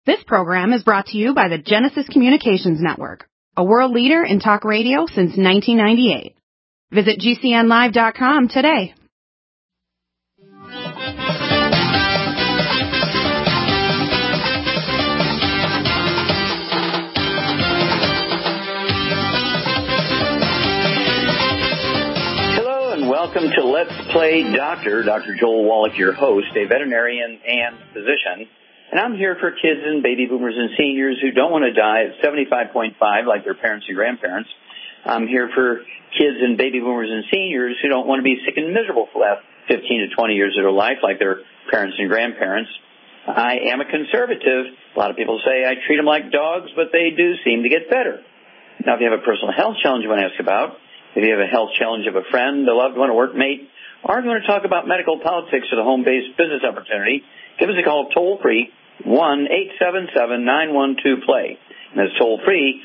This program is brought to you by the Genesis Communications Network, a world leader in talk radio since 1998. Visit GCNlive.com today. Hello and welcome to Let's Play Doctor. Dr. Joel Wallach, your host, a veterinarian and physician. And I'm here for kids and baby boomers and seniors who don't want to die at 75.5 like their parents and grandparents. I'm here for kids and baby boomers and seniors who don't want to be sick and miserable for the last 15 to 20 years of their life like their parents and grandparents. I am a conservative. A lot of people say I treat them like dogs, but they do seem to get better. Now, if you have a personal health challenge you want to ask about, if you have a health challenge of a friend, a loved one, a workmate, or you want to talk about medical politics or the home-based business opportunity, give us a call toll-free, 1-877-912-PLAY. And that's toll-free,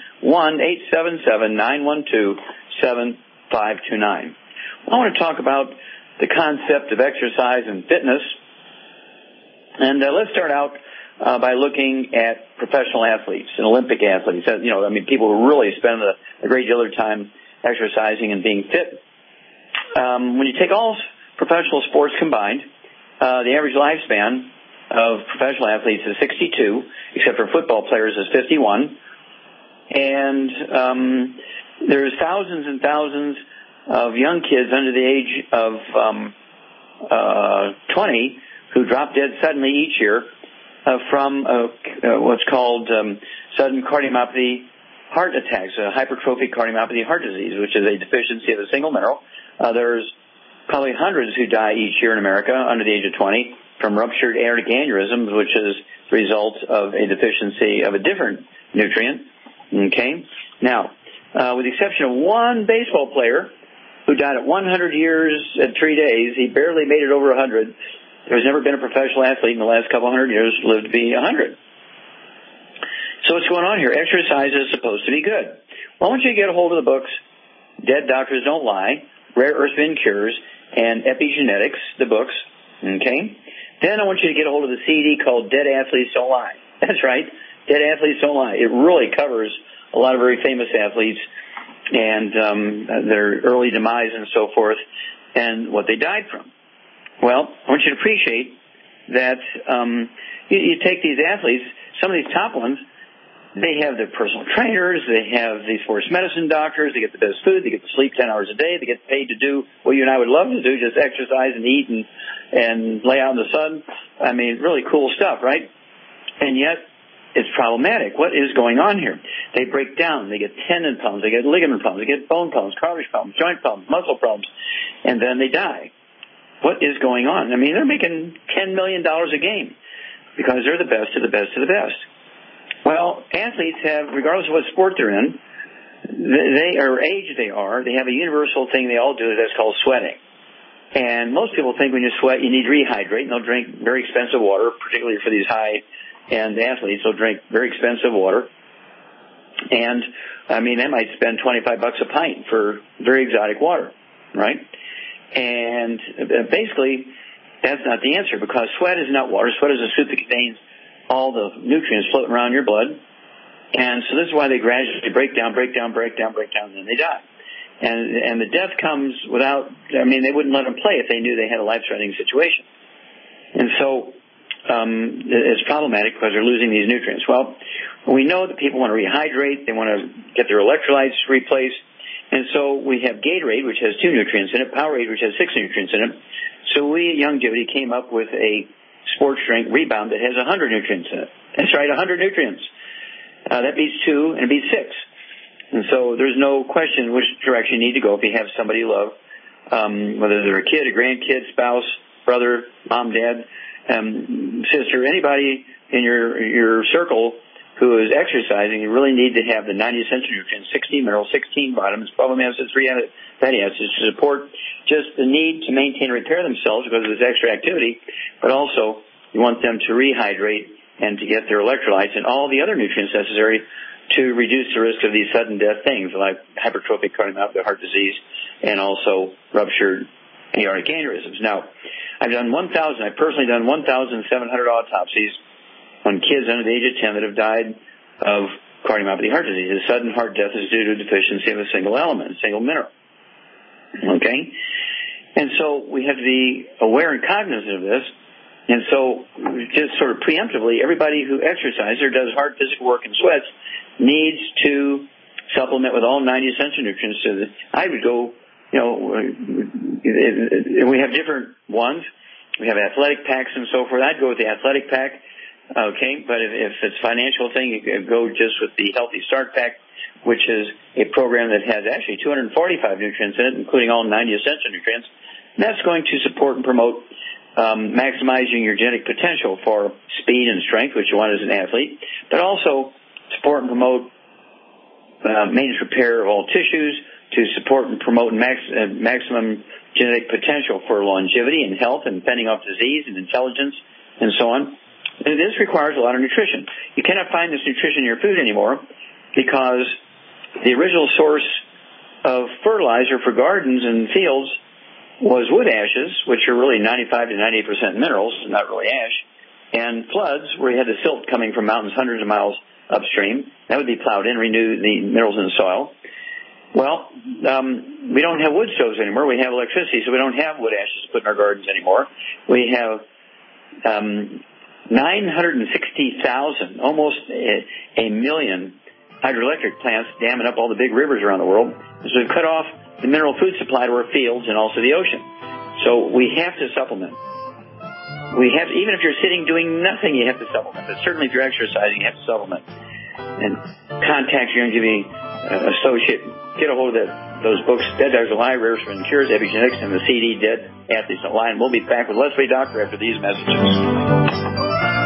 1-877-912-7529. I want to talk about the concept of exercise and fitness. And let's start out by looking at professional athletes and Olympic athletes. People who really spend a great deal of their time exercising and being fit. When you take all professional sports combined, the average lifespan of professional athletes is 62, except for football players is 51. And there's thousands and thousands of young kids under the age of 20 who drop dead suddenly each year from what's called sudden cardiomyopathy heart attacks, hypertrophic cardiomyopathy heart disease, which is a deficiency of a single mineral. There's probably hundreds who die each year in America under the age of 20 from ruptured aortic aneurysms, which is the result of a deficiency of a different nutrient. Okay? Now, with the exception of one baseball player who died at 100 years and 3 days, he barely made it over 100. There's never been a professional athlete in the last couple hundred years who lived to be 100. So what's going on here? Exercise is supposed to be good. Well, I want you to get a hold of the books, Dead Doctors Don't Lie, Rare Earth Bin Cures, and Epigenetics, the books. Okay? Then I want you to get a hold of the CD called Dead Athletes Don't Lie. That's right. Dead Athletes Don't Lie. It really covers a lot of very famous athletes and their early demise and so forth and what they died from. Well, I want you to appreciate that you take these athletes, some of these top ones, they have their personal trainers, they have these sports medicine doctors, they get the best food, they get to sleep 10 hours a day, they get paid to do what you and I would love to do, just exercise and eat and lay out in the sun. I mean, really cool stuff, right? And yet, it's problematic. What is going on here? They break down, they get tendon problems, they get ligament problems, they get bone problems, cartilage problems, joint problems, muscle problems, and then they die. What is going on? I mean, they're making $10 million a game because they're the best of the best of the best. Well, athletes have, regardless of what sport they're in, or age they are, they have a universal thing they all do that's called sweating. And most people think when you sweat, you need to rehydrate, and they'll drink very expensive water, particularly for these high-end athletes. They'll drink very expensive water. And, I mean, they might spend $25 a pint for very exotic water, right? And basically, that's not the answer because sweat is not water. Sweat is a soup that contains all the nutrients floating around your blood. And so this is why they gradually break down, and then they die. And the death comes without, I mean, they wouldn't let them play if they knew they had a life-threatening situation. And so it's problematic because they're losing these nutrients. Well, we know that people want to rehydrate. They want to get their electrolytes replaced. And so we have Gatorade, which has 2 nutrients in it, Powerade, which has 6 nutrients in it. So we at Youngevity came up with a sports drink Rebound that has 100 nutrients in it. That's right, 100 nutrients. That beats 2 and it beats 6. And so there's no question which direction you need to go if you have somebody you love, whether they're a kid, a grandkid, spouse, brother, mom, dad, sister, anybody in your circle who is exercising. You really need to have the 90 essential nutrients, 16 minerals, 16 vitamins, 12 amino acids, 3 fatty acids to support just the need to maintain and repair themselves because of this extra activity, but also you want them to rehydrate and to get their electrolytes and all the other nutrients necessary to reduce the risk of these sudden death things like hypertrophic cardiomyopathy heart disease and also ruptured aortic aneurysms. Now, I've personally done 1,700 autopsies on kids under the age of 10 that have died of cardiomyopathy heart disease. A sudden heart death is due to a deficiency of a single element, a single mineral. Okay? And so we have to be aware and cognizant of this. And so just sort of preemptively, everybody who exercises or does hard physical work and sweats needs to supplement with all 90 essential nutrients. I would go, we have different ones. We have athletic packs and so forth. I'd go with the athletic pack, okay? But if it's a financial thing, you could go just with the Healthy Start Pack, which is a program that has actually 245 nutrients in it, including all 90 essential nutrients. And that's going to support and promote maximizing your genetic potential for speed and strength, which you want as an athlete, but also support and promote maintenance repair of all tissues, to support and promote maximum genetic potential for longevity and health and fending off disease and intelligence and so on. And this requires a lot of nutrition. You cannot find this nutrition in your food anymore because the original source of fertilizer for gardens and fields was wood ashes, which are really 95 to 98% minerals, not really ash, and floods where you had the silt coming from mountains hundreds of miles upstream. That would be plowed in, renew the minerals in the soil. Well, we don't have wood stoves anymore. We have electricity, so we don't have wood ashes to put in our gardens anymore. We have 960,000, almost a million hydroelectric plants damming up all the big rivers around the world. So we've cut off the mineral food supply to our fields and also the ocean. So we have to supplement. We have, even if you're sitting doing nothing, you have to supplement. But certainly if you're exercising, you have to supplement. And contact your NGV associate. Get a hold of those books, Dead Doctors Alive, Rivers from Cures, Epigenetics, and the CD, Dead Athletes Alive. We'll be back with Leslie Doctor after these messages.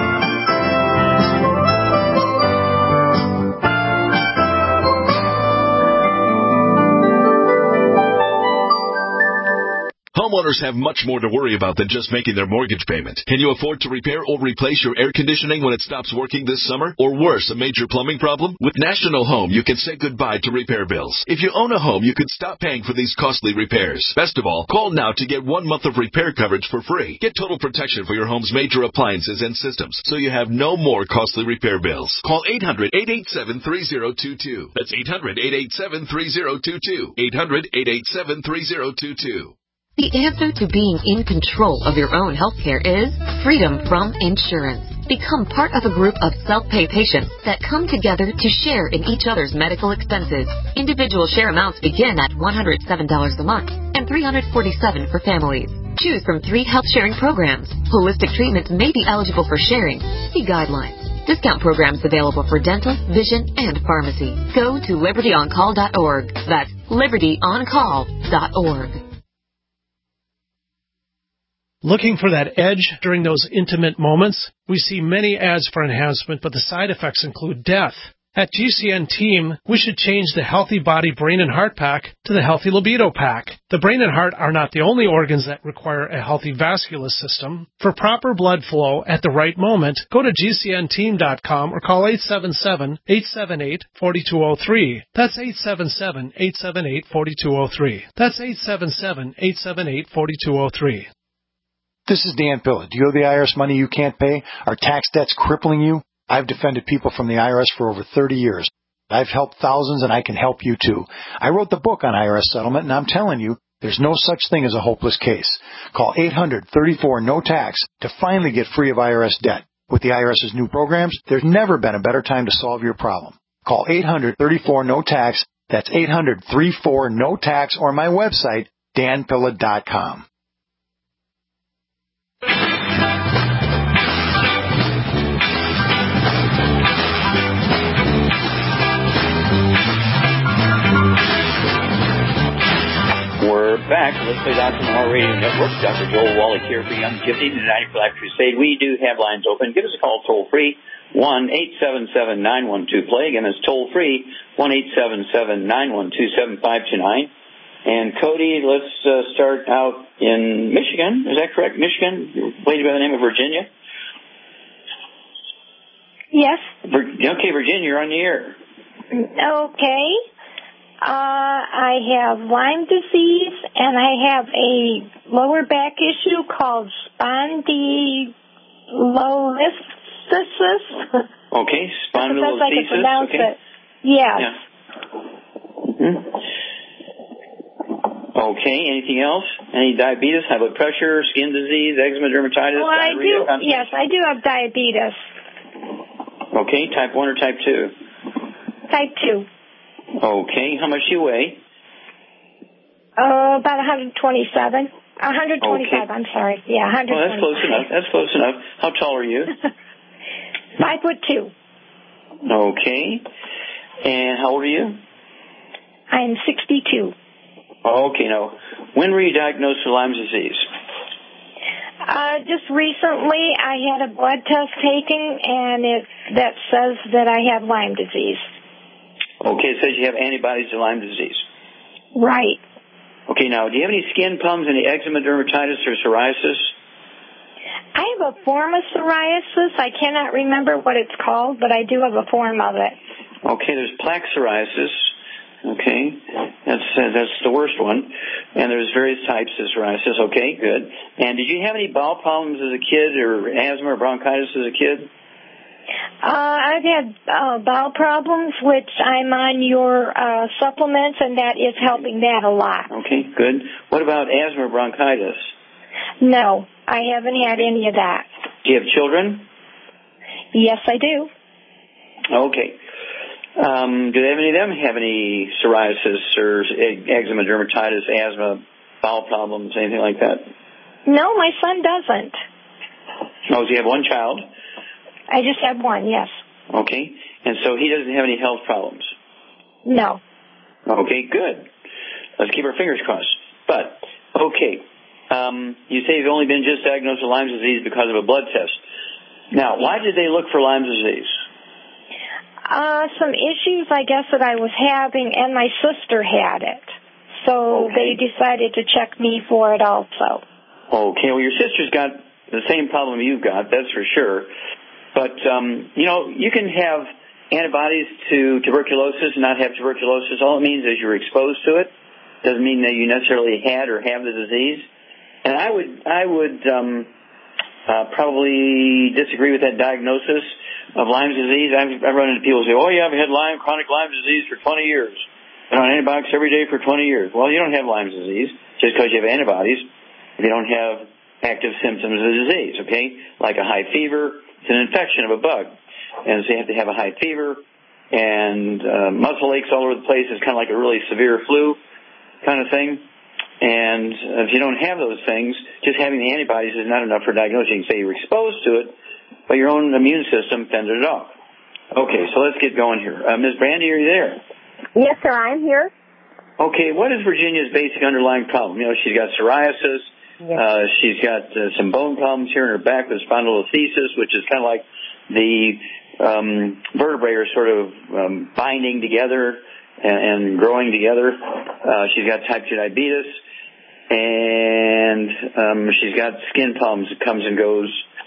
Homeowners have much more to worry about than just making their mortgage payment. Can you afford to repair or replace your air conditioning when it stops working this summer? Or worse, a major plumbing problem? With National Home, you can say goodbye to repair bills. If you own a home, you could stop paying for these costly repairs. Best of all, call now to get 1 month of repair coverage for free. Get total protection for your home's major appliances and systems, so you have no more costly repair bills. Call 800-887-3022. That's 800-887-3022. 800-887-3022. The answer to being in control of your own healthcare is freedom from insurance. Become part of a group of self-pay patients that come together to share in each other's medical expenses. Individual share amounts begin at $107 a month and $347 for families. Choose from 3 health-sharing programs. Holistic treatments may be eligible for sharing. See guidelines. Discount programs available for dental, vision, and pharmacy. Go to libertyoncall.org. That's libertyoncall.org. Looking for that edge during those intimate moments? We see many ads for enhancement, but the side effects include death. At GCN Team, we should change the Healthy Body, Brain, and Heart Pack to the Healthy Libido Pack. The brain and heart are not the only organs that require a healthy vascular system. For proper blood flow at the right moment, go to GCNteam.com or call 877-878-4203. That's 877-878-4203. That's 877-878-4203. This is Dan Pilla. Do you owe the IRS money you can't pay? Are tax debts crippling you? I've defended people from the IRS for over 30 years. I've helped thousands, and I can help you too. I wrote the book on IRS settlement, and I'm telling you, there's no such thing as a hopeless case. Call 800-34-NO-TAX to finally get free of IRS debt. With the IRS's new programs, there's never been a better time to solve your problem. Call 800-34-NO-TAX. That's 800-34-NO-TAX, or my website, danpilla.com. We're back. Let's play Dr. Mahal Radio Network. Dr. Joel Wallach here for Youngevity and the United for Life Crusade. We do have lines open. Give us a call toll free, 1-877-912-PLAY. Again, it's toll free, 1-877-912-7529. And Cody, let's start out in Michigan. Is that correct? Michigan, lady by the name of Virginia? Yes. Okay, Virginia, you're on the air. Okay. I have Lyme disease, and I have a lower back issue called spondylolisthesis. spondylolisthesis. Okay, spondylolisthesis. That's I can pronounce okay. it. Yes. Yeah. Mm-hmm. Okay, anything else? Any diabetes, high blood pressure, skin disease, eczema, dermatitis, Well, I diarrhea, do. Yes, I do have diabetes. Okay, type 1 or type 2? Type 2. Okay, how much do you weigh? About 127. 125, okay. I'm sorry. Yeah, 125. Well, that's close enough. That's close enough. How tall are you? 5'2". Okay. And how old are you? I'm 62. Okay, now, when were you diagnosed with Lyme's disease? Just recently, I had a blood test taken, and that says that I have Lyme disease. Okay, it says you have antibodies to Lyme disease. Right. Okay, now, do you have any skin problems, any eczema, dermatitis, or psoriasis? I have a form of psoriasis. I cannot remember what it's called, but I do have a form of it. Okay, there's plaque psoriasis. Okay, that's the worst one. And there's various types of psoriasis. Okay, good. And did you have any bowel problems as a kid, or asthma or bronchitis as a kid? I've had bowel problems, which I'm on your supplements, and that is helping that a lot. Okay, good. What about asthma or bronchitis? No, I haven't had any of that. Do you have children? Yes, I do. Okay. Do any of them have any psoriasis or eczema, dermatitis, asthma, bowel problems, anything like that? No, my son doesn't. Oh, does he have one child? I just have one, yes. Okay. And so he doesn't have any health problems? No. Okay, good. Let's keep our fingers crossed. But, okay, you say you've only been just diagnosed with Lyme's disease because of a blood test. Now, why did they look for Lyme's disease? Some issues, I guess, that I was having, and my sister had it. So they decided to check me for it also. Okay, well, your sister's got the same problem you've got, that's for sure. But, you can have antibodies to tuberculosis and not have tuberculosis. All it means is you're exposed to it. Doesn't mean that you necessarily had or have the disease. And I would probably disagree with that diagnosis of Lyme's disease. I've run into people who say, oh, yeah, I've had chronic Lyme disease for 20 years. Been on antibiotics every day for 20 years. Well, you don't have Lyme's disease just because you have antibodies. You don't have active symptoms of the disease, okay? Like a high fever. It's an infection of a bug. And so you have to have a high fever and muscle aches all over the place. It's kind of like a really severe flu kind of thing. And if you don't have those things, just having the antibodies is not enough for diagnosis. You can say you're exposed to it, but your own immune system fended it off. Okay, so let's get going here. Ms. Brandy, are you there? Yes, sir, I'm here. Okay, what is Virginia's basic underlying problem? She's got psoriasis. Yes. She's got some bone problems here in her back with spondylolisthesis, which is kind of like the vertebrae are sort of binding together and growing together. She's got type 2 diabetes, and she's got skin problems that comes and goes.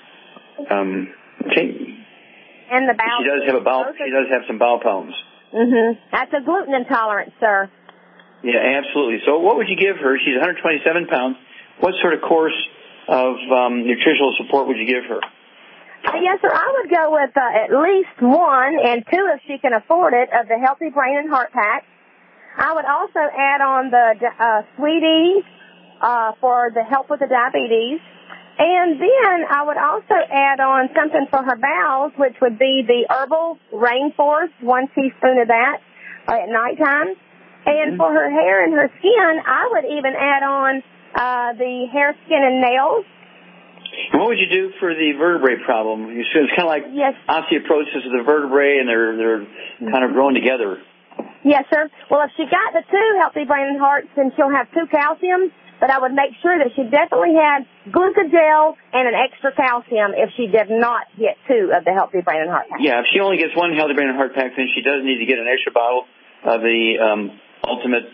Okay. And the bowel. She does have some bowel problems. Mm-hmm. That's a gluten intolerance, sir. Yeah, absolutely. So what would you give her? She's 127 pounds. What sort of course of nutritional support would you give her? Yes, sir. I would go with at least 1 and 2, if she can afford it, of the Healthy Brain and Heart Pack. I would also add on the Sweeties for the help with the diabetes. And then I would also add on something for her bowels, which would be the Herbal Rainforest, 1 teaspoon of that at nighttime. And for her hair and her skin, I would even add on the hair, skin, and nails. And what would you do for the vertebrae problem? It's kind of like osteoporosis of the vertebrae, and they're kind of growing together. Yes, sir. Well, if she got the 2 Healthy Brain and Hearts, then she'll have 2 calcium. But I would make sure that she definitely had glucogel and an extra calcium if she did not get 2 of the Healthy Brain and Heart Pack. Yeah, if she only gets 1 Healthy Brain and Heart Pack, then she does need to get an extra bottle of the Ultimate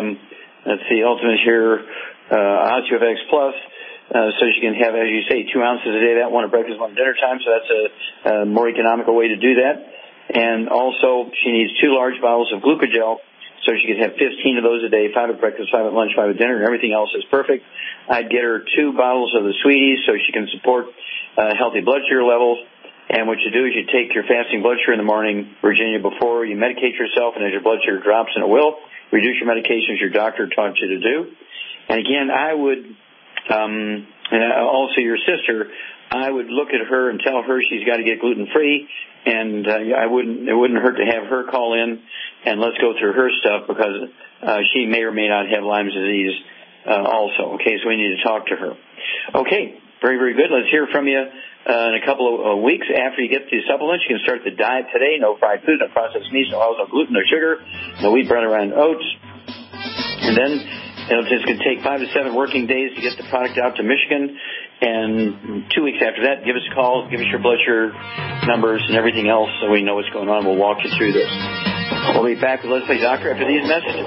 here, OsteoFX Plus. So she can have, as you say, 2 ounces a day, that 1 at breakfast, 1 at dinner time, so that's a more economical way to do that. And also, she needs 2 large bottles of glucogel, so she could have 15 of those a day, 5 at breakfast, 5 at lunch, 5 at dinner, and everything else is perfect. I'd get her 2 bottles of the Sweeties so she can support healthy blood sugar levels. And what you do is you take your fasting blood sugar in the morning, Virginia, before you medicate yourself, and as your blood sugar drops, and it will, reduce your medications your doctor taught you to do. And again, I would, and also your sister, I would look at her and tell her she's got to get gluten-free, and it wouldn't hurt to have her call in, and let's go through her stuff, because she may or may not have Lyme's disease also. Okay, so we need to talk to her. Okay, very, very good. Let's hear from you in a couple of weeks after you get the supplements. You can start the diet today. No fried food, no processed meats, no oils, no gluten, no sugar, no wheat, brown, and oats. And then it's going to take 5 to 7 working days to get the product out to Michigan. And 2 weeks after that, give us a call, give us your blood sugar numbers and everything else so we know what's going on. We'll walk you through this. We'll be back with Leslie Doctor after these messages.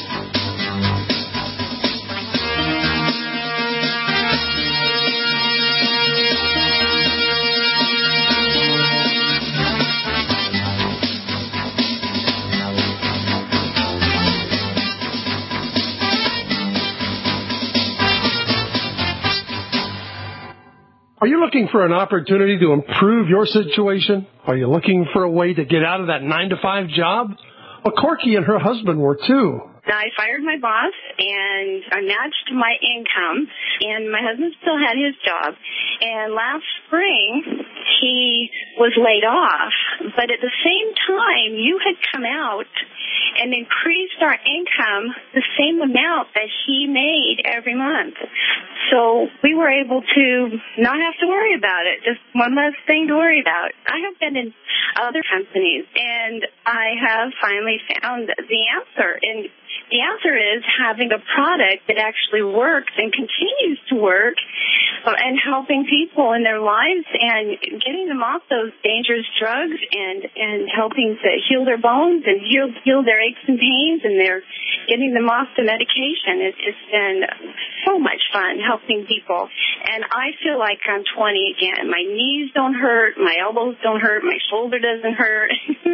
Are you looking for an opportunity to improve your situation? Are you looking for a way to get out of that 9-to-5 job? Well, Corky and her husband were too. I fired my boss, and I matched my income, and my husband still had his job. And last spring, he was laid off. But at the same time, you had come out and increased our income the same amount that he made every month. So we were able to not have to worry about it, just one less thing to worry about. I have been in other companies, and I have finally found the answer. And the answer is having a product that actually works and continues to work and helping people in their lives and getting them off those dangerous drugs and helping to heal their bones and heal their aches and pains, and they're getting them off the medication. It's been so much fun helping people. And I feel like I'm 20 again. My knees don't hurt. My elbows don't hurt. My shoulder doesn't hurt.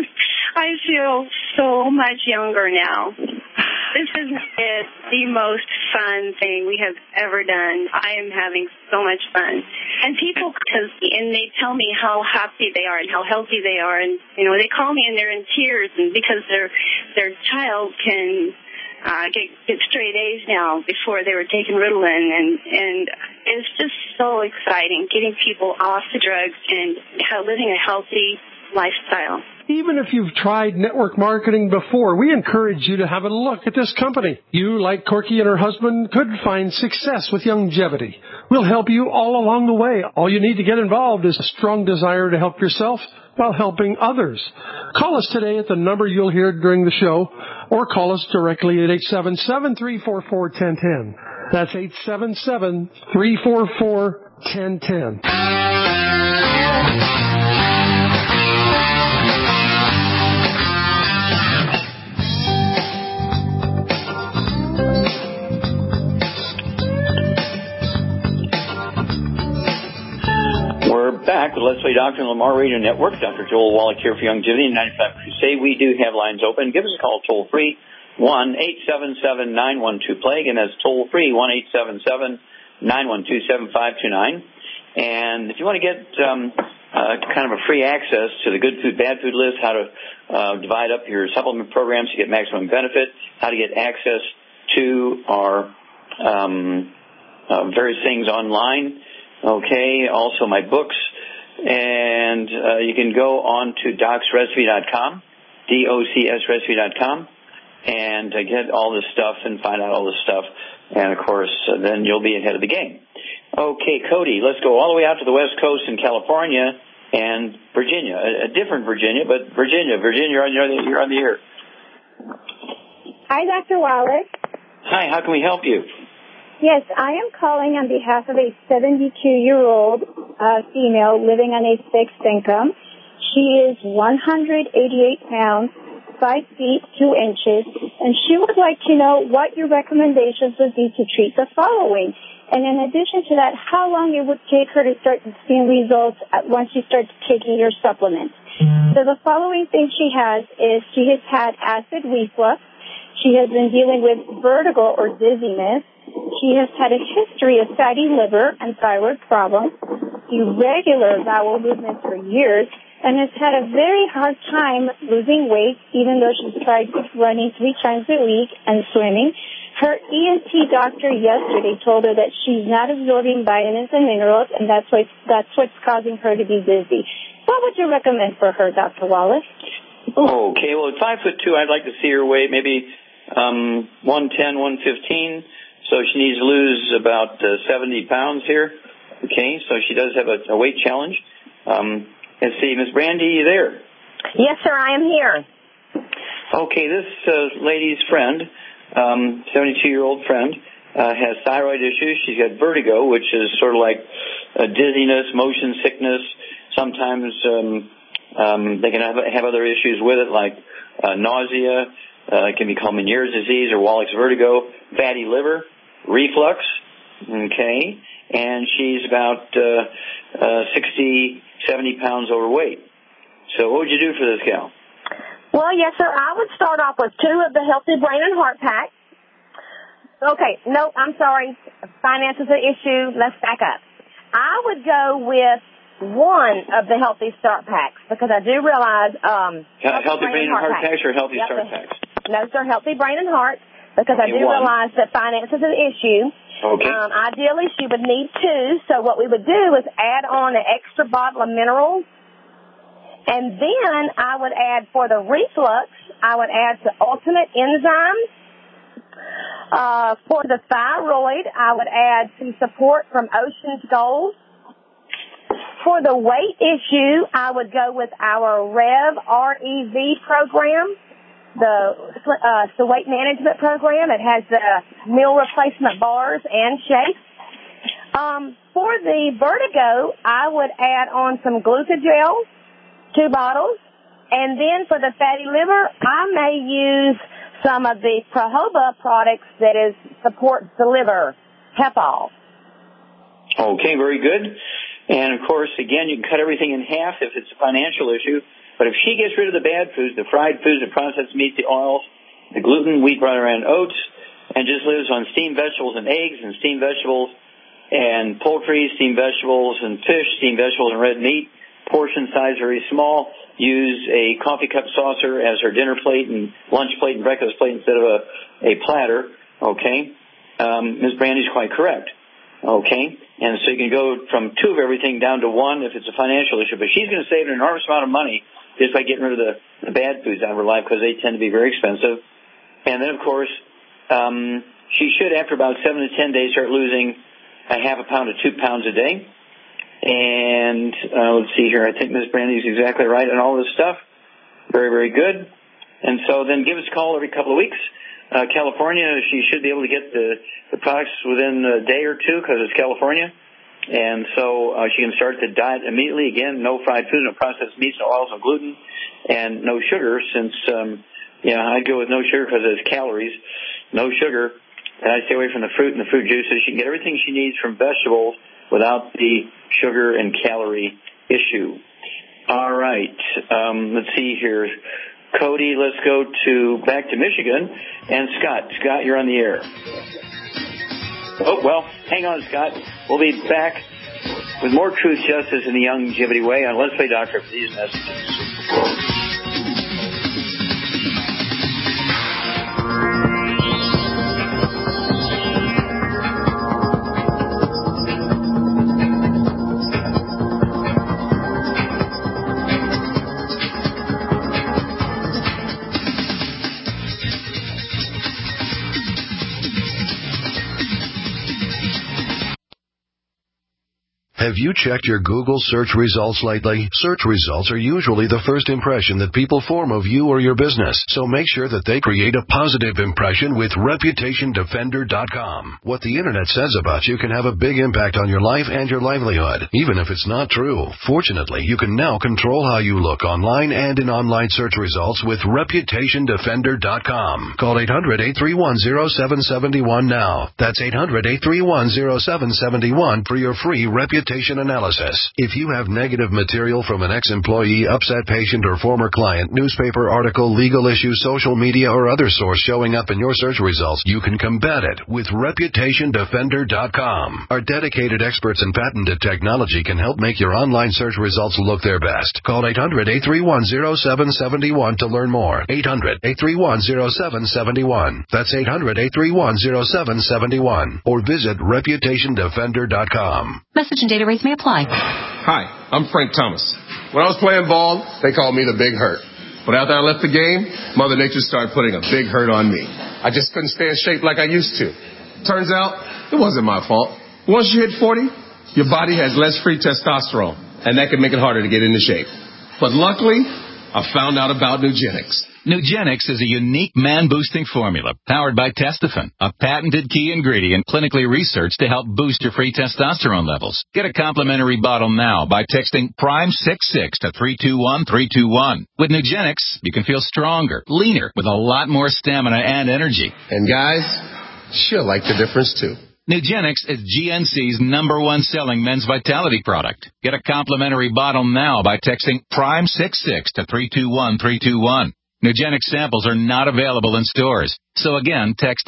I feel so much younger now. This is the most fun thing we have ever done. I am having so much fun. And people come and they tell me how happy they are and how healthy they are. And, you know, they call me and they're in tears, and because their child can get straight A's now. Before they were taking Ritalin, and it's just so exciting getting people off the drugs and living a healthy lifestyle. Even if you've tried network marketing before, we encourage you to have a look at this company. You, like Corky and her husband, could find success with longevity. We'll help you all along the way. All you need to get involved is a strong desire to help yourself while helping others. Call us today at the number you'll hear during the show, or call us directly at 877-344-1010. That's 877-344-1010. Back with Leslie Doctor and Lamar Radio Network. Dr. Joel Wallach here for Longevity and 95 Crusade. We do have lines open. Give us a call toll free, 1-877-912-PLAGUE, and that's toll free, 1-877-912-7529. And if you want to get kind of a free access to the good food, bad food list, how to divide up your supplement programs to get maximum benefit, how to get access to our various things online. Okay, also my books, and you can go on to docsrecipe.com, docsrecipe.com, and get all this stuff and find out all this stuff, and of course, then you'll be ahead of the game. Okay, Cody, let's go all the way out to the West Coast in California and Virginia, a different Virginia, but Virginia, you're on the air. Hi, Dr. Wallach. Hi, how can we help you? Yes, I am calling on behalf of a 72-year-old female living on a fixed income. She is 188 pounds, 5 feet, 2 inches, and she would like to know what your recommendations would be to treat the following. And in addition to that, how long it would take her to start seeing results once she starts taking your supplements. So the following thing she has is she has had acid reflux. She has been dealing with vertigo or dizziness. She has had a history of fatty liver and thyroid problems. irregular bowel movements for years and has had a very hard time losing weight, even though she's tried running 3 times a week and swimming. Her ENT doctor yesterday told her that she's not absorbing vitamins and minerals, and that's what's causing her to be dizzy. What would you recommend for her, Dr. Wallace? Okay, well, at 5'2", I'd like to see her weight maybe 110, 115. So she needs to lose about 70 pounds here. Okay, so she does have a weight challenge. Let's see, Miss Brandy, you there? Yes, sir, I am here. Okay, this lady's friend, 72-year-old friend, has thyroid issues. She's got vertigo, which is sort of like dizziness, motion sickness. Sometimes they can have other issues with it, like nausea. It can be called Meniere's disease or Wallach's vertigo, fatty liver, reflux. Okay, and she's about 60, 70 pounds overweight. So what would you do for this gal? Well, yes, sir, I would start off with 2 of the Healthy Brain and Heart Packs. Okay, no, I'm sorry. Finance is an issue. Let's back up. I would go with 1 of the Healthy Start Packs because I do realize Healthy Brain and Heart Packs or Healthy Start Packs? No, sir, Healthy Brain and Heart because I do realize that finance is an issue. Okay. Ideally, she would need 2, so what we would do is add on an extra bottle of minerals, and then I would add, for the reflux, I would add the Ultimate Enzymes. For the thyroid, I would add some support from Ocean's Gold. For the weight issue, I would go with our REV program, the weight management program. It has the meal replacement bars and shakes. For the vertigo, I would add on some Glucogel, 2 bottles. And then for the fatty liver, I may use some of the Prohoba products that supports the liver, Hepal. Okay, very good. And, of course, again, you can cut everything in half if it's a financial issue. But if she gets rid of the bad foods, the fried foods, the processed meats, the oils, the gluten, wheat, bran, and oats, and just lives on steamed vegetables and eggs and steamed vegetables and poultry, steamed vegetables and fish, steamed vegetables and red meat, portion size very small, use a coffee cup saucer as her dinner plate and lunch plate and breakfast plate instead of a platter, okay? Ms. Brandy's quite correct, okay? And so you can go from 2 of everything down to 1 if it's a financial issue. But she's going to save an enormous amount of money just by getting rid of the bad foods out of her life because they tend to be very expensive. And then, of course, she should, after about 7 to 10 days, start losing a half a pound to 2 pounds a day. And let's see here. I think Ms. Brandy's exactly right on all this stuff. Very, very good. And so then give us a call every couple of weeks. California, she should be able to get the products within a day or 2 because it's California. And so she can start the diet immediately. Again, no fried food, no processed meats, no oils, no gluten, and no sugar since, I'd go with no sugar because it's calories, no sugar. And I'd stay away from the fruit and the fruit juices. She can get everything she needs from vegetables without the sugar and calorie issue. All right. Let's see here. Cody, let's go back to Michigan. And Scott. Scott, you're on the air. Oh, well, hang on, Scott. We'll be back with more Truth, Justice, and the Longevity Way on Let's Play Doctor for these messages. Have you checked your Google search results lately? Search results are usually the first impression that people form of you or your business, so make sure that they create a positive impression with ReputationDefender.com. What the Internet says about you can have a big impact on your life and your livelihood, even if it's not true. Fortunately, you can now control how you look online and in online search results with ReputationDefender.com. Call 800-831-0771 now. That's 800-831-0771 for your free reputation reputation analysis. If you have negative material from an ex-employee, upset patient, or former client, newspaper article, legal issue, social media, or other source showing up in your search results, you can combat it with ReputationDefender.com. Our dedicated experts in patented technology can help make your online search results look their best. Call 800-831-0771 to learn more. 800-831-0771. That's 800-831-0771. Or visit ReputationDefender.com. Message and data rates may apply. Hi, I'm Frank Thomas. When I was playing ball, they called me the Big Hurt. But after I left the game, Mother Nature started putting a big hurt on me. I just couldn't stay in shape like I used to. Turns out, it wasn't my fault. Once you hit 40, your body has less free testosterone, and that can make it harder to get into shape. But luckily, I found out about Nugenix. Nugenix is a unique man-boosting formula powered by Testofen, a patented key ingredient clinically researched to help boost your free testosterone levels. Get a complimentary bottle now by texting PRIME66 to 321321. With Nugenix, you can feel stronger, leaner, with a lot more stamina and energy. And guys, she'll like the difference too. Nugenix is GNC's #1 selling men's vitality product. Get a complimentary bottle now by texting PRIME66 to 321321. Nugenix samples are not available in stores. So again, text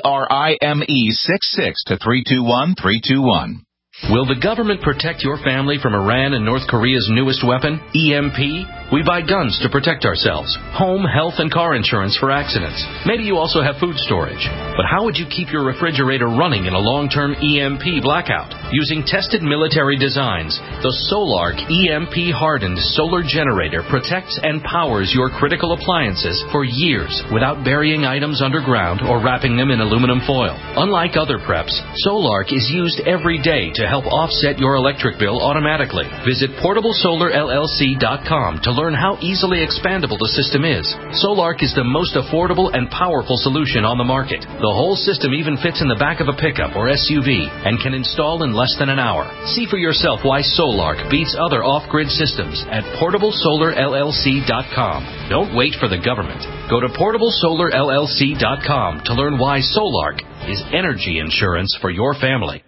PRIME66 to 321321. Will the government protect your family from Iran and North Korea's newest weapon, EMP? We buy guns to protect ourselves, home, health, and car insurance for accidents. Maybe you also have food storage. But how would you keep your refrigerator running in a long-term EMP blackout? Using tested military designs, the Solark EMP-hardened solar generator protects and powers your critical appliances for years without burying items underground or wrapping them in aluminum foil. Unlike other preps, Solark is used every day to help offset your electric bill automatically. Visit PortableSolarLLC.com to learn how easily expandable the system is. Solark is the most affordable and powerful solution on the market. The whole system even fits in the back of a pickup or SUV and can install in less than an hour. See for yourself why Solark beats other off-grid systems at PortableSolarLLC.com. Don't wait for the government. Go to PortableSolarLLC.com to learn why Solark is energy insurance for your family.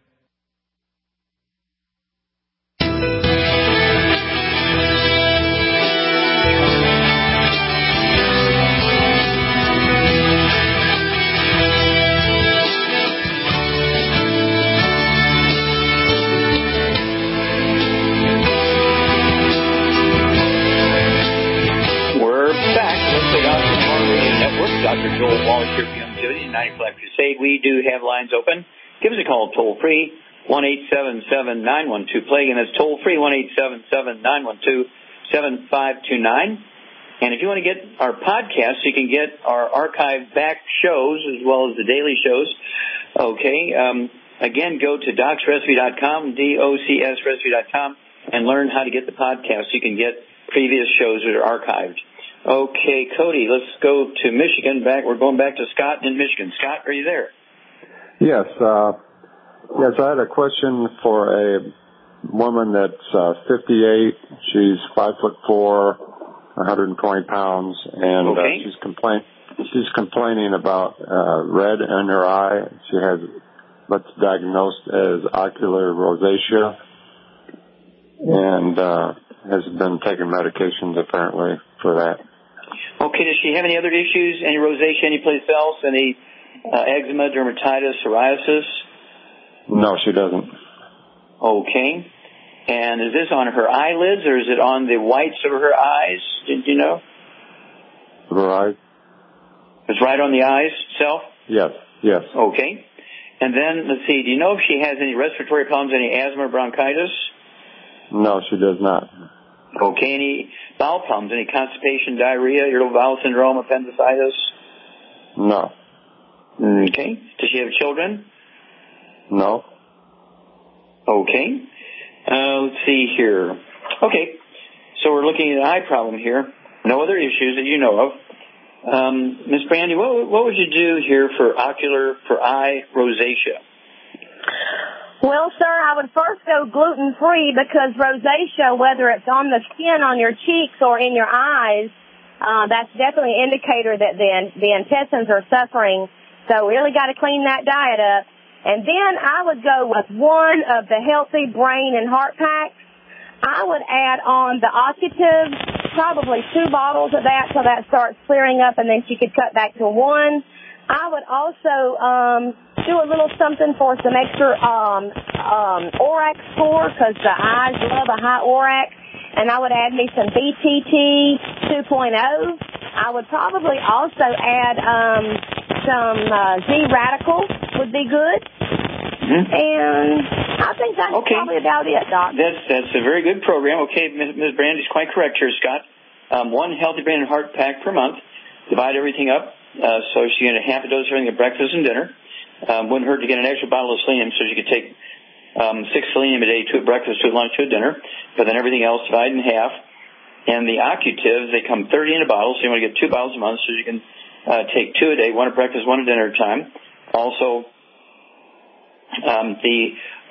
Dr. Joel Wallach here for Youngevity, 95 Crusade. We do have lines open. Give us a call toll free, 1-877-912-PLAY. And that's toll free, 1-877-912-7529. And if you want to get our podcasts, you can get our archived back shows as well as the daily shows. Okay. Again, go to docsrecipe.com, DOCSrecipe.com, and learn how to get the podcast. You can get previous shows that are archived. Okay, Cody, let's go to Michigan. We're going back to Scott in Michigan. Scott, are you there? Yes. Yes, I had a question for a woman that's 58. She's 5'4", 120 pounds, and okay. She's complaining about red in her eye. She has what's diagnosed as ocular rosacea, and has been taking medications apparently for that. Okay, does she have any other issues, any rosacea anyplace else, any eczema, dermatitis, psoriasis? No, she doesn't. Okay. And is this on her eyelids, or is it on the whites of her eyes? Did you know? Her eyes? It's right on the eyes itself? Yes. Okay. And then, let's see, do you know if she has any respiratory problems, any asthma or bronchitis? No, she does not. Okay, any bowel problems, any constipation, diarrhea, irritable bowel syndrome, appendicitis? No. Okay. Does she have children? No. Okay. Let's see here. Okay. So we're looking at an eye problem here. No other issues that you know of. Ms. Brandy, what would you do here for eye rosacea? Well, sir, I would first go gluten-free because rosacea, whether it's on the skin on your cheeks or in your eyes, that's definitely an indicator that the intestines are suffering. So we really got to clean that diet up. And then I would go with one of the Healthy Brain and Heart Packs. I would add on the Occutive, probably 2 bottles of that so that starts clearing up, and then she could cut back to 1. I would also do a little something for some extra ORAC score, because the eyes love a high ORAC. And I would add me some BTT 2.0. I would probably also add some Z-Radical would be good. Mm-hmm. And I think that's probably about it, Doc. That's a very good program. Okay, Ms. Brandy's quite correct here, Scott. 1 Healthy Brain and Heart Pack per month. Divide everything up. So she get a half a dose during the breakfast and dinner. Wouldn't hurt to get an extra bottle of selenium so she could take 6 selenium a day, 2 at breakfast, 2 at lunch, 2 at dinner. But then everything else divided in half. And the Occutives, they come 30 in a bottle, so you want to get 2 bottles a month so you can take 2 a day, 1 at breakfast, 1 at dinner time. Also, the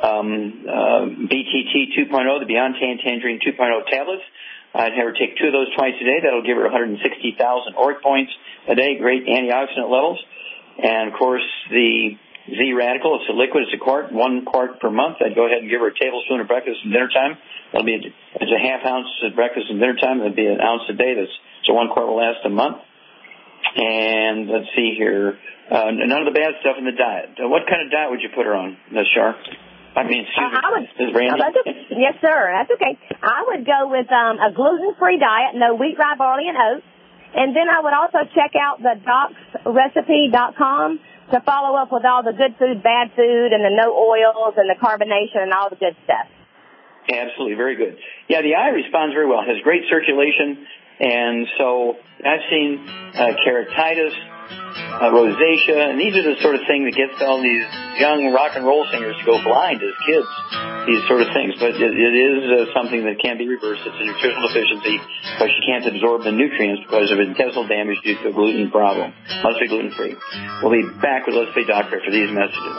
BTT 2.0, the Beyond Tangerine 2.0 tablets. I'd have her take 2 of those twice a day. That'll give her 160,000 ORAC points a day, great antioxidant levels. And, of course, the Z-Radical, it's a liquid, it's a quart, 1 quart per month. I'd go ahead and give her a tablespoon at breakfast and dinner time. That'll be it's a half ounce at breakfast and dinner time. That'd be an ounce a day. So 1 quart will last a month. And let's see here. None of the bad stuff in the diet. What kind of diet would you put her on, Ms. Shar? I mean, Ms. Brandy? Yes, sir. That's okay. I would go with a gluten-free diet, no wheat, rye, barley, and oats. And then I would also check out the docsrecipe.com to follow up with all the good food, bad food, and the no oils and the carbonation and all the good stuff. Absolutely. Very good. Yeah, the eye responds very well. It has great circulation. And so I've seen keratitis, rosacea, and these are the sort of things that gets all these young rock and roll singers to go blind as kids, these sort of things. But it is something that can be reversed. It's a nutritional deficiency, but she can't absorb the nutrients because of intestinal damage due to a gluten problem. Must be gluten-free. We'll be back with Let's Play Doctor for these messages.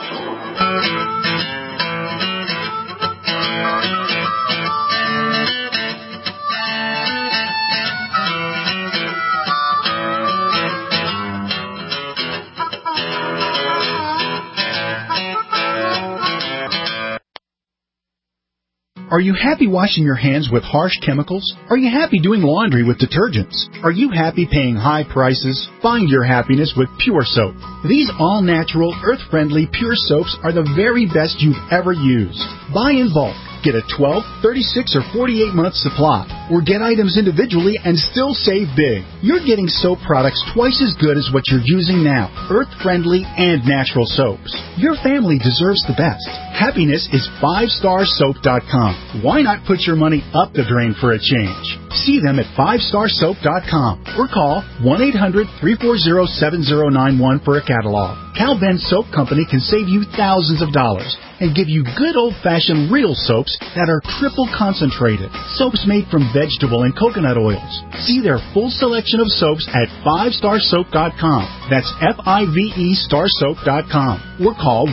Are you happy washing your hands with harsh chemicals? Are you happy doing laundry with detergents? Are you happy paying high prices? Find your happiness with Pure Soap. These all-natural, earth-friendly Pure Soaps are the very best you've ever used. Buy in bulk. Get a 12, 36, or 48-month supply, or get items individually and still save big. You're getting soap products twice as good as what you're using now, earth-friendly and natural soaps. Your family deserves the best. Happiness is 5starsoap.com. Why not put your money up the drain for a change? See them at 5starsoap.com or call 1-800-340-7091 for a catalog. Cal Ben Soap Company can save you thousands of dollars and give you good old-fashioned real soaps that are triple concentrated. Soaps made from vegetable and coconut oils. See their full selection of soaps at 5starsoap.com. That's F-I-V-E starsoap.com. Or call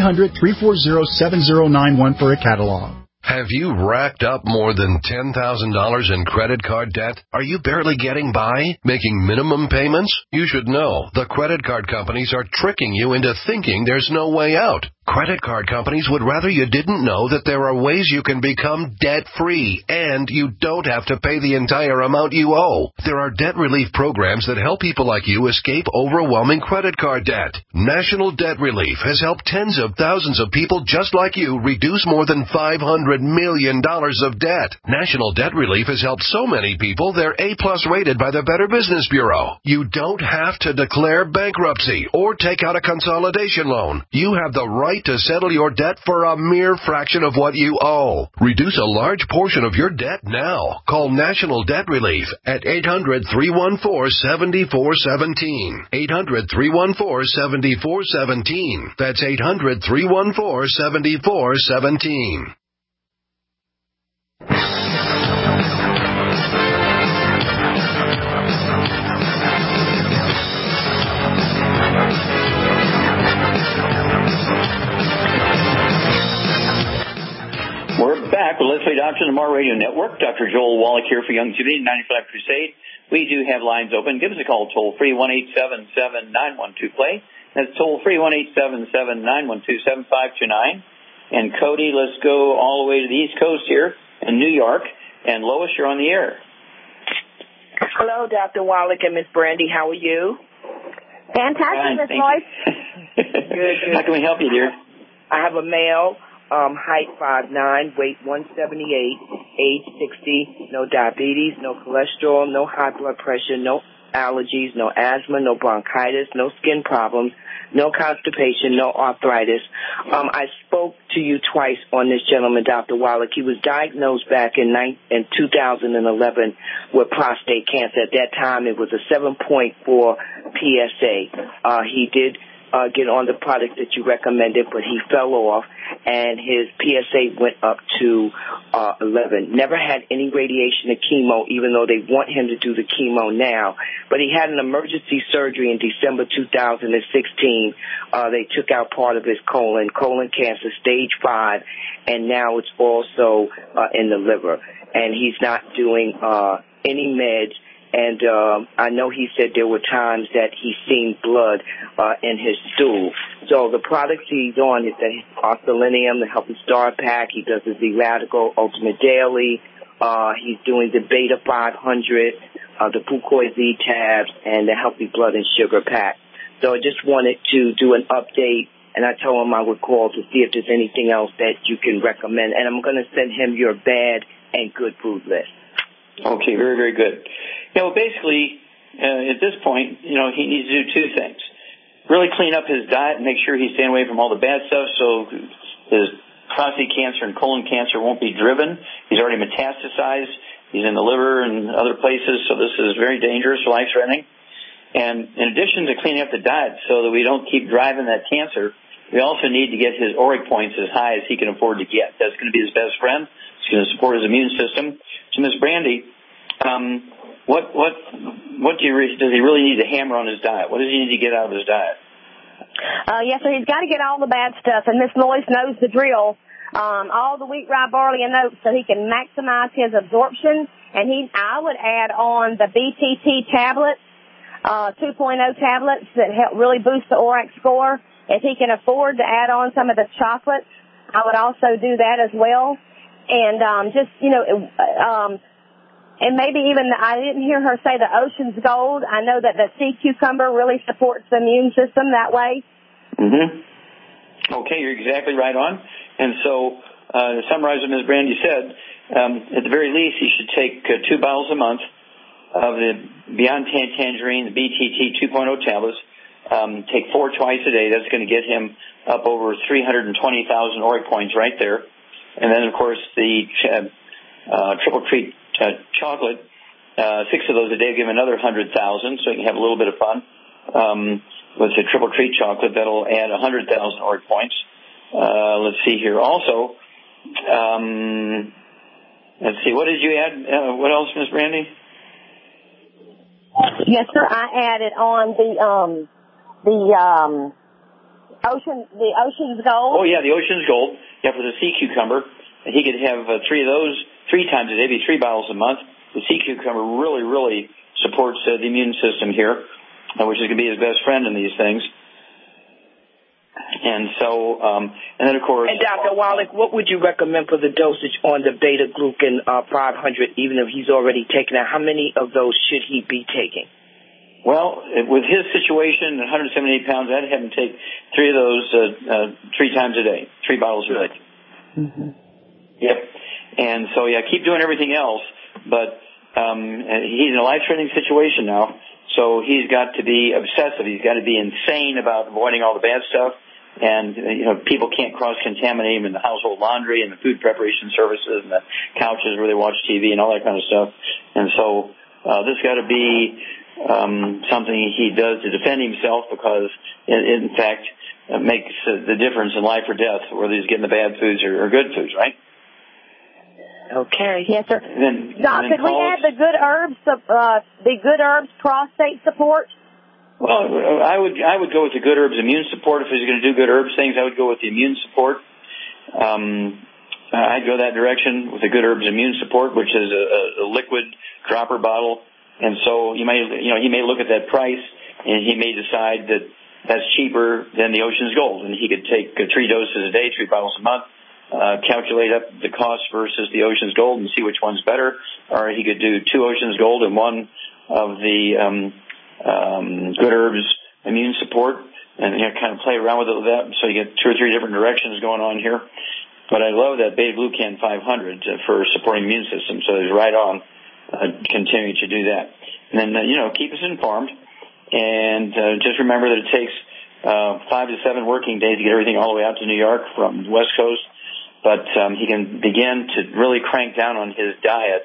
1-800-340-7091 for a catalog. Have you racked up more than $10,000 in credit card debt? Are you barely getting by? Making minimum payments? You should know the credit card companies are tricking you into thinking there's no way out. Credit card companies would rather you didn't know that there are ways you can become debt-free and you don't have to pay the entire amount you owe. There are debt relief programs that help people like you escape overwhelming credit card debt. National Debt Relief has helped tens of thousands of people just like you reduce more than $500 million of debt. National Debt Relief has helped so many people they're A-plus rated by the Better Business Bureau. You don't have to declare bankruptcy or take out a consolidation loan. You have the right to settle your debt for a mere fraction of what you owe. Reduce a large portion of your debt now. Call National Debt Relief at 800-314-7417. 800-314-7417. That's 800-314-7417. We're back with Let's Play Doctor on the Mar Radio Network. Dr. Joel Wallach here for Youngevity 95 Crusade. we do have lines open. Give us a call toll-free, 1-877-912-PLAY. That's toll-free, 1-877-912-7529. And Cody, let's go all the way to the East Coast here in New York. And Lois, you're on the air. Hello, Dr. Wallach and Miss Brandy. How are you? Fantastic, Miss Lois. Good. How can we help you, dear? I have a male, height 5'9", weight 178, age 60, no diabetes, no cholesterol, no high blood pressure, no allergies, no asthma, no bronchitis, no skin problems, no constipation, no arthritis. I spoke to you twice on this gentleman, Dr. Wallach. He was diagnosed back in 2011 with prostate cancer. At that time, it was a 7.4 PSA. He did get on the product that you recommended, but he fell off, and his PSA went up to 11. Never had any radiation or chemo, even though they want him to do the chemo now. But he had an emergency surgery in December 2016. They took out part of his colon cancer, stage 5, and now it's also in the liver. And he's not doing any meds. And I know he said there were times that he's seen blood in his stool. So the products he's on is the Arthalinium, the Healthy Star Pack. He does the Z-Radical Ultimate Daily. He's doing the Beta 500, the Fucoid Z tabs, and the Healthy Blood and Sugar Pack. So I just wanted to do an update, and I told him I would call to see if there's anything else that you can recommend. And I'm going to send him your bad and good food list. Okay, very, very good. Basically, at this point, he needs to do two things. Really clean up his diet and make sure he's staying away from all the bad stuff so his prostate cancer and colon cancer won't be driven. He's already metastasized. He's in the liver and other places, so this is very dangerous, life-threatening. And in addition to cleaning up the diet so that we don't keep driving that cancer, we also need to get his ORAC points as high as he can afford to get. That's going to be his best friend. It's going to support his immune system. So, Ms. Brandy, what does he really need to hammer on his diet? What does he need to get out of his diet? Yes, so he's got to get all the bad stuff, and Miss Lois knows the drill. All the wheat, rye, barley, and oats, so he can maximize his absorption. And I would add on the BTT tablets, 2.0 tablets that help really boost the ORAC score. If he can afford to add on some of the chocolates, I would also do that as well. And and maybe even, I didn't hear her say the Ocean's Gold. I know that the sea cucumber really supports the immune system that way. Mm-hmm. Okay, you're exactly right on. And so, to summarize what Ms. Brandy said, at the very least, he should take 2 bottles a month of the Beyond Tangerine, the BTT 2.0 tablets. Take 4 twice a day. That's going to get him up over 320,000 ORAC points right there. And then, of course, the Triple Treat chocolate, 6 of those a day give him another 100,000, so he can have a little bit of fun. With the Triple Treat chocolate, that'll add 100,000 ORAC points. Let's see here. Also, let's see, what did you add? What else, Ms. Brandy? Yes, sir. I added on the Ocean's Gold. Oh, yeah, the Ocean's Gold. Yeah, for the sea cucumber. He could have 3 of those 3 times a day, maybe 3 bottles a month. The sea cucumber really, really supports the immune system here, which is going to be his best friend in these things. And so, and then of course... And Dr. Wallach, what would you recommend for the dosage on the beta-glucan 500, even if he's already taken it? How many of those should he be taking? Well, with his situation, 178 pounds, I'd have him take 3 of those 3 times a day, 3 bottles a day. Mm-hmm. Yep. And so, yeah, keep doing everything else, but he's in a life-threatening situation now, so he's got to be obsessive. He's got to be insane about avoiding all the bad stuff, and people can't cross-contaminate him in the household laundry and the food preparation services and the couches where they watch TV and all that kind of stuff. And so this got to be something he does to defend himself, because it in fact makes the difference in life or death, whether he's getting the bad foods or good foods, right? Okay. Yes, sir. Doc, could we add the Good Herbs prostate support? Well, I would go with the Good Herbs immune support. If he's going to do Good Herbs things, I would go with the immune support. I'd go that direction with the Good Herbs immune support, which is a liquid dropper bottle And so he may look at that price, and he may decide that that's cheaper than the Ocean's Gold, and he could take 3 doses a day, 3 bottles a month, calculate up the cost versus the Ocean's Gold and see which one's better. Or he could do 2 Ocean's Gold and 1 of the Good Herbs Immune Support, and kind of play around with it with that. So you get 2 or 3 different directions going on here. But I love that Beta-Glucan 500 for supporting immune system. So it's right on. Continue to do that. And then, keep us informed. And just remember that it takes 5 to 7 working days to get everything all the way out to New York from the West Coast. But he can begin to really crank down on his diet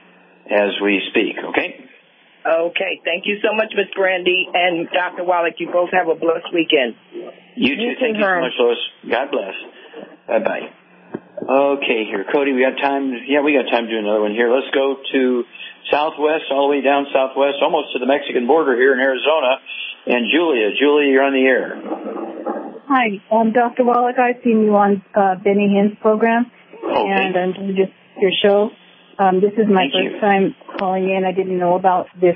as we speak, okay? Okay. Thank you so much, Miss Brandy and Dr. Wallach. You both have a blessed weekend. You too. Thank you so much, Lois. God bless. Bye-bye. Okay, here. Cody, we got time? Yeah, we got time to do another one here. Let's go to Southwest, all the way down Southwest, almost to the Mexican border here in Arizona. And Julia, you're on the air. Hi, Dr. Wallach. I've seen you on Benny Hinn's program, and I'm just your show. This is my first time calling in. I didn't know about this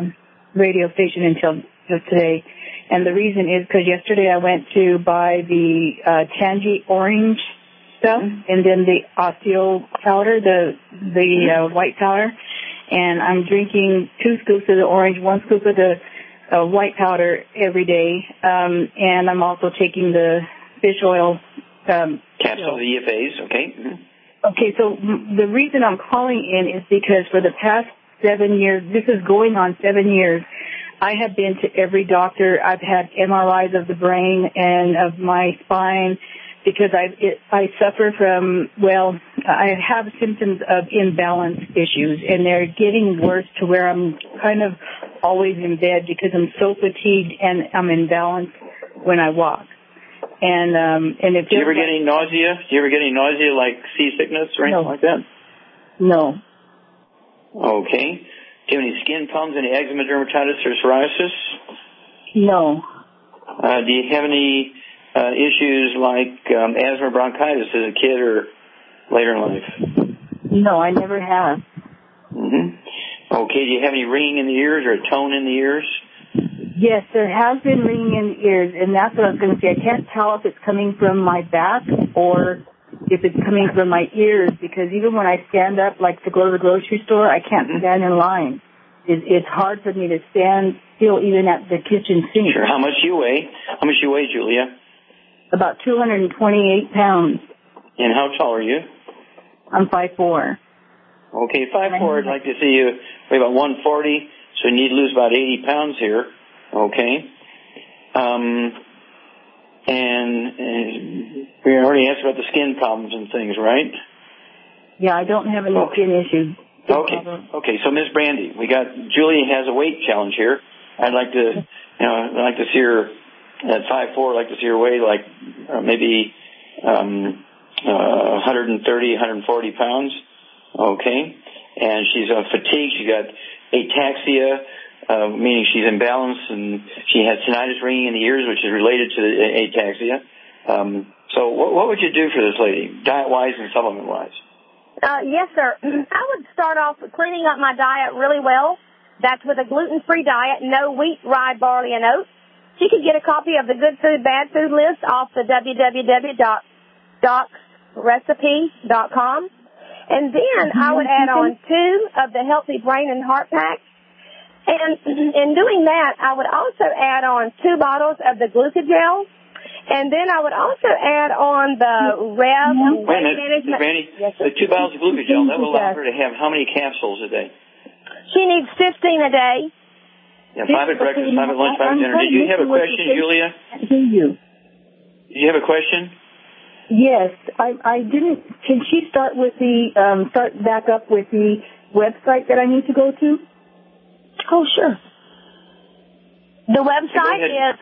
radio station until today. And the reason is because yesterday I went to buy the Tangy orange stuff and then the osteo powder, the white powder. And I'm drinking 2 scoops of the orange, 1 scoop of the white powder every day. And I'm also taking the fish oil capsule, the EFAs, okay. Mm-hmm. Okay, so the reason I'm calling in is because for the past 7 years, this is going on 7 years, I have been to every doctor. I've had MRIs of the brain and of my spine because I suffer from, I have symptoms of imbalance issues, and they're getting worse to where I'm kind of always in bed because I'm so fatigued and I'm imbalanced when I walk. And if do you ever get any nausea? Do you ever get any nausea like seasickness or anything like that? No. Okay. Do you have any skin problems, any eczema, dermatitis, or psoriasis? No. Do you have any issues like asthma, bronchitis as a kid or later in life? No, I never have. Mm-hmm. Okay. Do you have any ringing in the ears or a tone in the ears? Yes, there has been ringing in the ears, and that's what I was going to say. I can't tell if it's coming from my back or if it's coming from my ears, because even when I stand up, like to go to the grocery store, I can't stand in line. It's hard for me to stand still even at the kitchen sink. Sure. How much you weigh? How much you weigh, Julia? About 228 pounds. And how tall are you? I'm 5'4". Okay, 5'4". I'd like to see you weigh about 140, so you need to lose about 80 pounds here. Okay. And we already asked about the skin problems and things, right? Yeah, I don't have any skin issues. Okay. So Ms. Brandy, Julie has a weight challenge here. I'd like to see her at 5'4". I'd like to see her weigh like maybe 130, 140 pounds. Okay. And she's fatigued. She's got ataxia. Meaning she's imbalanced, and she has tinnitus ringing in the ears, which is related to the ataxia. So what would you do for this lady, diet-wise and supplement-wise? Yes, sir. I would start off with cleaning up my diet really well. That's with a gluten-free diet, no wheat, rye, barley, and oats. She could get a copy of the Good Food, Bad Food list off the www.docsrecipe.com. And then I would add on 2 of the Healthy Brain and Heart Pack. And in doing that, I would also add on 2 bottles of the Glucogel, and then I would also add on the Rev Weight Management. Brandy, the 2 bottles of Glucogel, that will allow her to have how many capsules a day? She needs 15 a day. Yeah, 5 at breakfast, 5 at lunch, 5 at dinner. Did you have a question, Julia? I hear you. Did you have a question? Yes, I didn't. Can she start back up with the website that I need to go to? Oh, sure. The website is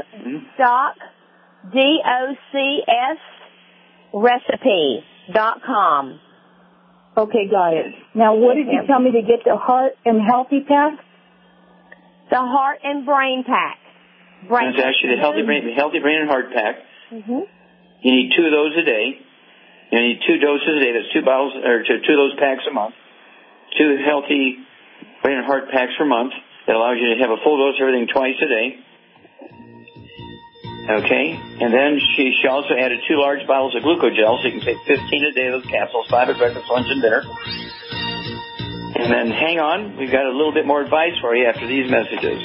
DOCSrecipe.com. Okay, got it. Now, what did you tell me to get the Heart and Healthy Pack? The Heart and Brain Pack. It's actually the Healthy Brain and Heart Pack. Mm-hmm. You need 2 of those a day. You need 2 doses a day. That's 2 bottles, or 2 of those packs a month. 2 healthy brain and heart packs per month. It allows you to have a full dose of everything twice a day. Okay, and then she also added 2 large bottles of glucogel, so you can take 15 a day of those capsules, 5 at breakfast, lunch, and dinner. And then hang on, we've got a little bit more advice for you after these messages.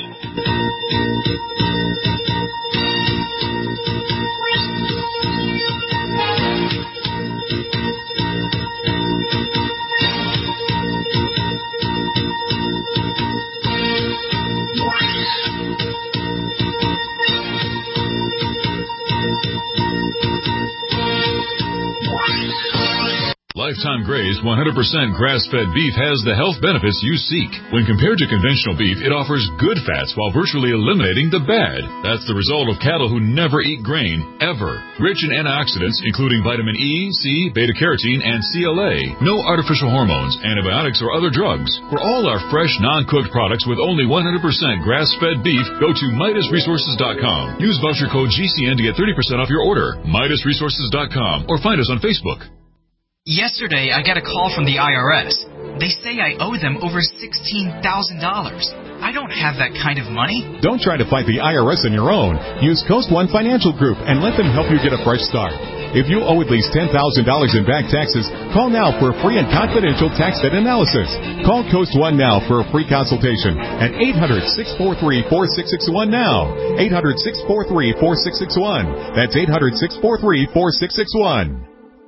Lifetime Graze 100% grass-fed beef has the health benefits you seek. When compared to conventional beef, it offers good fats while virtually eliminating the bad. That's the result of cattle who never eat grain, ever. Rich in antioxidants, including vitamin E, C, beta-carotene, and CLA. No artificial hormones, antibiotics, or other drugs. For all our fresh, non-cooked products with only 100% grass-fed beef, go to MidasResources.com. Use voucher code GCN to get 30% off your order. MidasResources.com, or find us on Facebook. Yesterday, I got a call from the IRS. They say I owe them over $16,000. I don't have that kind of money. Don't try to fight the IRS on your own. Use Coast One Financial Group and let them help you get a fresh start. If you owe at least $10,000 in back taxes, call now for a free and confidential tax debt analysis. Call Coast One now for a free consultation at 800-643-4661 now. 800-643-4661. That's 800-643-4661.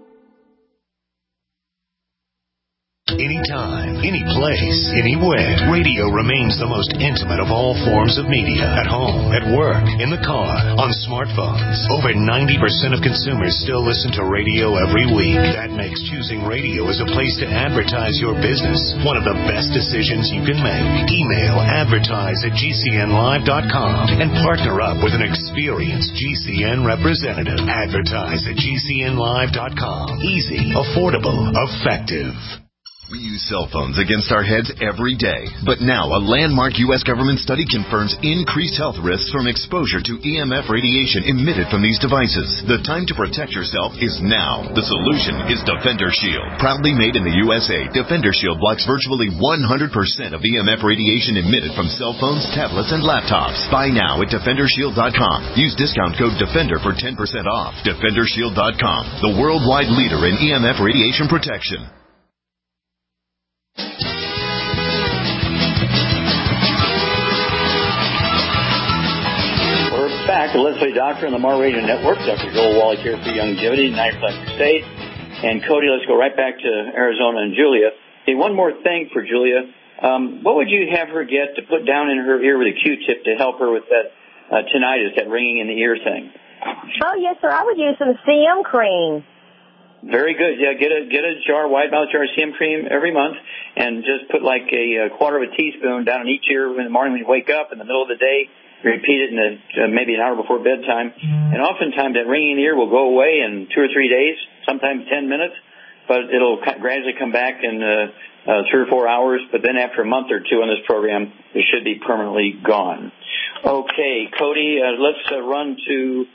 Anytime, any place, anywhere. Radio remains the most intimate of all forms of media. At home, at work, in the car, on smartphones. Over 90% of consumers still listen to radio every week. That makes choosing radio as a place to advertise your business one of the best decisions you can make. Email advertise@gcnlive.com and partner up with an experienced GCN representative. Advertise at gcnlive.com. Easy, affordable, effective. We use cell phones against our heads every day. But now, a landmark U.S. government study confirms increased health risks from exposure to EMF radiation emitted from these devices. The time to protect yourself is now. The solution is Defender Shield. Proudly made in the USA, Defender Shield blocks virtually 100% of EMF radiation emitted from cell phones, tablets, and laptops. Buy now at DefenderShield.com. Use discount code DEFENDER for 10% off. DefenderShield.com, the worldwide leader in EMF radiation protection. Back to Leslie Doctor on the Mar Radio Network. Dr. Joel Wallach here for Longevity, 9th State. And Cody, let's go right back to Arizona and Julia. Hey, one more thing for Julia. What would you have her get to put down in her ear with a Q-tip to help her with that tinnitus, that ringing in the ear thing? Oh, yes, sir. I would use some CM cream. Very good. Yeah, get a jar, wide mouth jar of CM cream every month, and just put like a quarter of a teaspoon down in each ear in the morning when you wake up, in the middle of the day. Repeat it in maybe an hour before bedtime. And oftentimes that ringing in the ear will go away in 2 or 3 days, sometimes 10 minutes, but it'll gradually come back in 3 or 4 hours. But then after a month or two on this program, it should be permanently gone. Okay, Cody, let's run to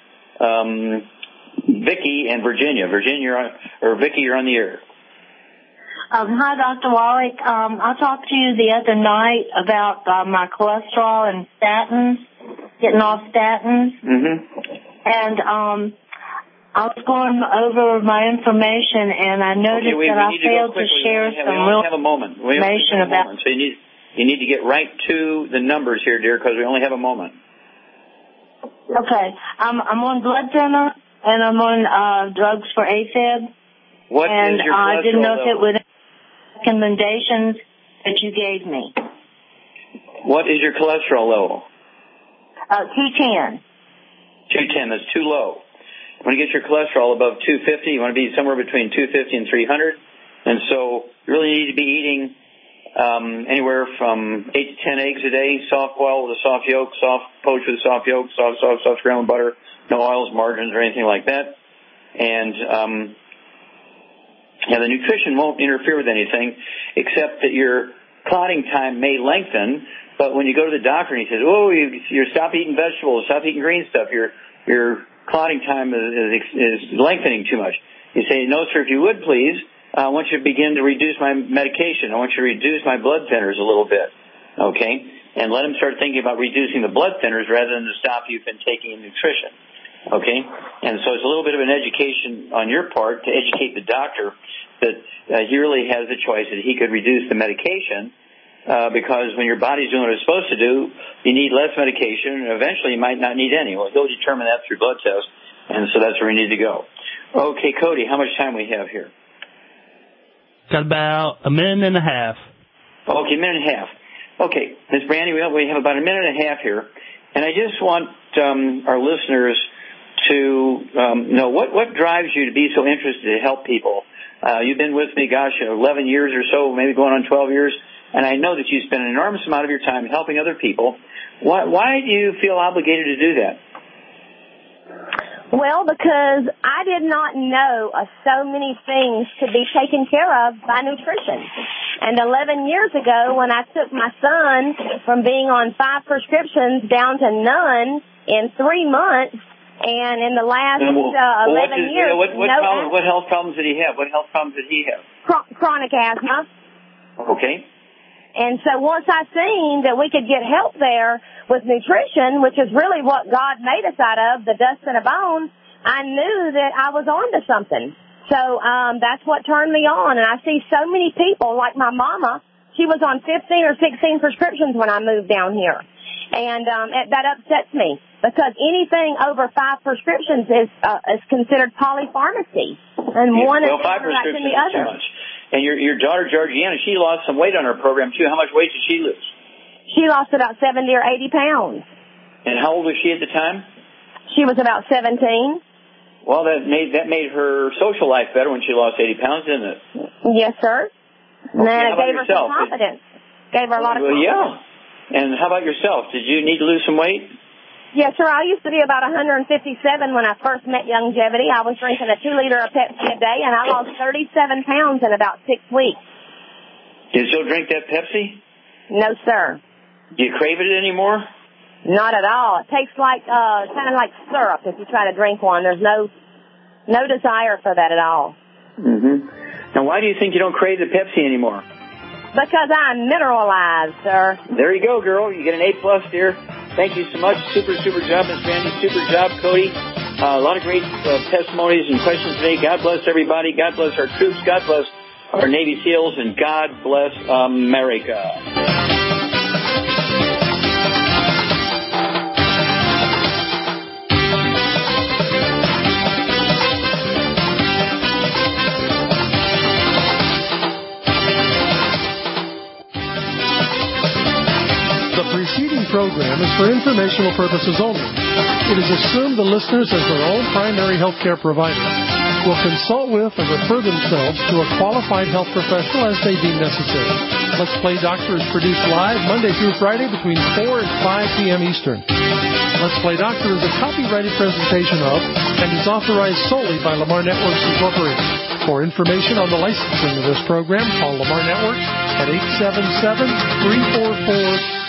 Vicki and Virginia. Vicki, you're on the air. Hi, Dr. Wallach. I talked to you the other night about my cholesterol and statins, getting off statins. Mm-hmm. And I was going over my information, and I noticed that I failed to share some real information about. So you need to get right to the numbers here, dear, because we only have a moment. Okay. I'm on blood thinner, and I'm on drugs for AFib. What is your cholesterol I didn't know level? if it would recommendations that you gave me. What is your cholesterol level? 210. 210, that's too low. You want to get your cholesterol above 250. You want to be somewhere between 250 and 300. And so you really need to be eating anywhere from 8 to 10 eggs a day, soft boiled with a soft yolk, soft poached with a soft yolk, soft scrambled butter, no oils, margarines, or anything like that. And the nutrition won't interfere with anything, except that your clotting time may lengthen. But when you go to the doctor and he says, "Oh, you stop eating vegetables, stop eating green stuff. Your clotting time is lengthening too much." You say, "No, sir. If you would please, I want you to begin to reduce my medication. I want you to reduce my blood thinners a little bit." okay? And let them start thinking about reducing the blood thinners rather than to stop you from taking nutrition, okay? And so it's a little bit of an education on your part to educate the doctor that he really has a choice that he could reduce the medication because when your body's doing what it's supposed to do, you need less medication, and eventually you might not need any. Well, he'll determine that through blood tests, and so that's where we need to go. Okay, Cody, how much time we have here? Got about a minute and a half. Okay, a minute and a half. Okay, Ms. Brandy, we have about a minute and a half here, and I just want our listeners to know what drives you to be so interested to help people. You've been with me, 11 years or so, maybe going on 12 years, and I know that you spend an enormous amount of your time helping other people. Why do you feel obligated to do that? Well, because I did not know of so many things to be taken care of by nutrition. And 11 years ago, when I took my son from being on 5 prescriptions down to none in 3 months, and in the last 11 years, what health problems did he have? What health problems did he have? Chronic asthma. Okay. And so once I seen that we could get help there with nutrition, which is really what God made us out of, the dust and a bone, I knew that I was on to something. So that's what turned me on. And I see so many people, like my mama, she was on 15 or 16 prescriptions when I moved down here. And that upsets me because anything over 5 prescriptions is considered polypharmacy. And one is counteracting the other. Too much. And your daughter, Georgiana, she lost some weight on her program, too. How much weight did she lose? She lost about 70 or 80 pounds. And how old was she at the time? She was about 17. Well, that made her social life better when she lost 80 pounds, didn't it? Yes, sir. Okay, and it gave her some confidence. Gave her a lot of confidence. Yeah. And how about yourself? Did you need to lose some weight? Yes, sir. I used to be about 157 when I first met Youngevity. I was drinking a 2-liter of Pepsi a day, and I lost 37 pounds in about 6 weeks. Do you still drink that Pepsi? No, sir. Do you crave it anymore? Not at all. It tastes like kind of like syrup if you try to drink one. There's no desire for that at all. Mm-hmm. Now, why do you think you don't crave the Pepsi anymore? Because I'm mineralized, sir. There you go, girl. You get an A+, dear. Thank you so much. Super job, Ms. Brandy. Super job, Cody. A lot of great testimonies and questions today. God bless everybody. God bless our troops. God bless our Navy SEALs. And God bless America. The preceding program is for informational purposes only. It is assumed the listeners, as their own primary healthcare provider, will consult with or refer themselves to a qualified health professional as they deem necessary. Let's Play Doctor is produced live Monday through Friday between 4 and 5 p.m. Eastern. Let's Play Doctor is a copyrighted presentation of and is authorized solely by Lamar Networks Incorporated. For information on the licensing of this program, call Lamar Networks at 877-344.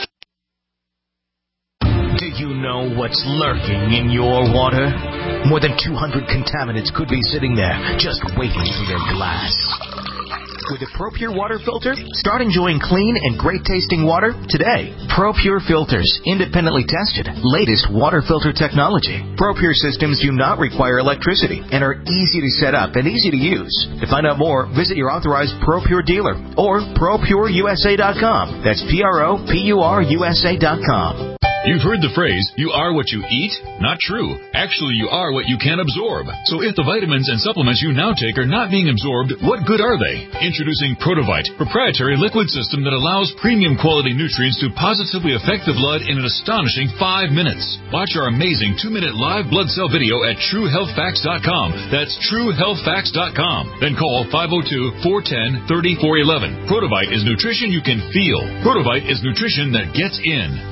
Do you know what's lurking in your water? More than 200 contaminants could be sitting there, just waiting for your glass. With a ProPure water filter, start enjoying clean and great-tasting water today. ProPure filters, independently tested, latest water filter technology. ProPure systems do not require electricity and are easy to set up and easy to use. To find out more, visit your authorized ProPure dealer or ProPureUSA.com. That's ProPureUSA.com. You've heard the phrase, you are what you eat? Not true. Actually, you are what you can absorb. So if the vitamins and supplements you now take are not being absorbed, what good are they? Introducing Protovite, proprietary liquid system that allows premium quality nutrients to positively affect the blood in an astonishing 5 minutes. Watch our amazing 2-minute live blood cell video at TrueHealthFacts.com. That's TrueHealthFacts.com. Then call 502-410-3411. Protovite is nutrition you can feel. Protovite is nutrition that gets in.